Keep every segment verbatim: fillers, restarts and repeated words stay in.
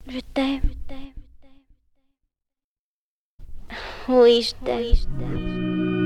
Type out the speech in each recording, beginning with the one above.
Je t'aime. Oui, je t'aime.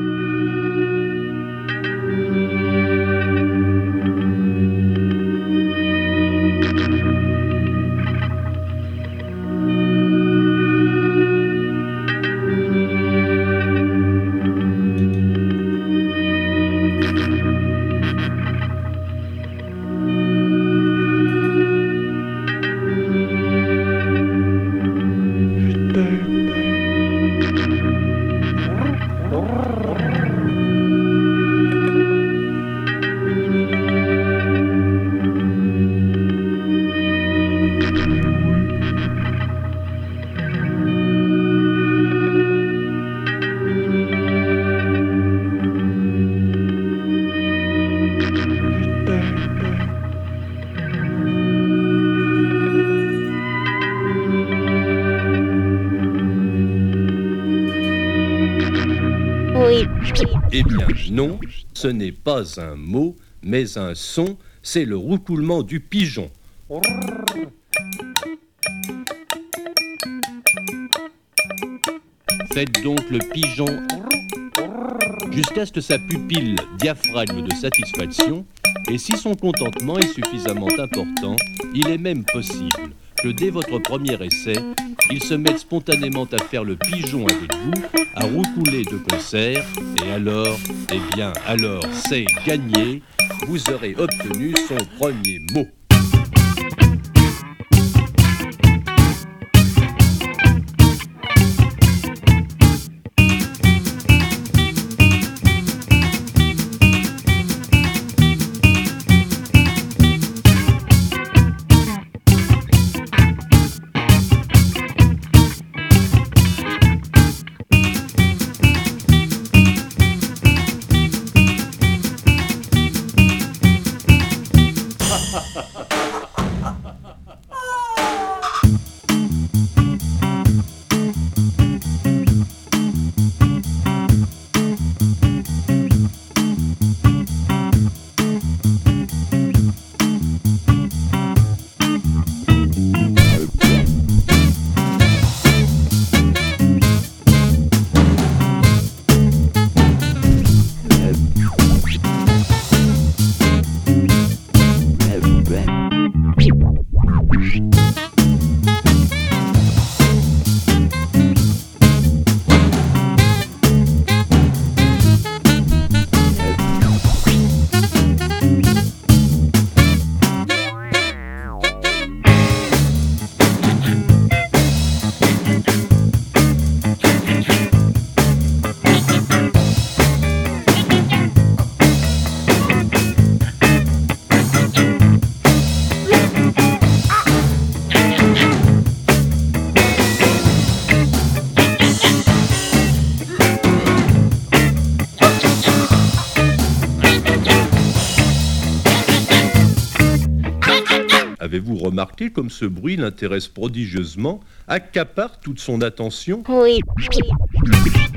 Oui. Eh bien non, ce n'est pas un mot, mais un son, c'est le roucoulement du pigeon. Faites donc le pigeon jusqu'à ce que sa pupille diaphragme de satisfaction, et si son contentement est suffisamment important, il est même possible que dès votre premier essai, il se mette spontanément à faire le pigeon avec vous, à roucouler de concert, et alors, eh bien, alors, c'est gagné, vous aurez obtenu son premier mot. Avez-vous remarqué comme ce bruit l'intéresse prodigieusement, accapare toute son attention ? Oui.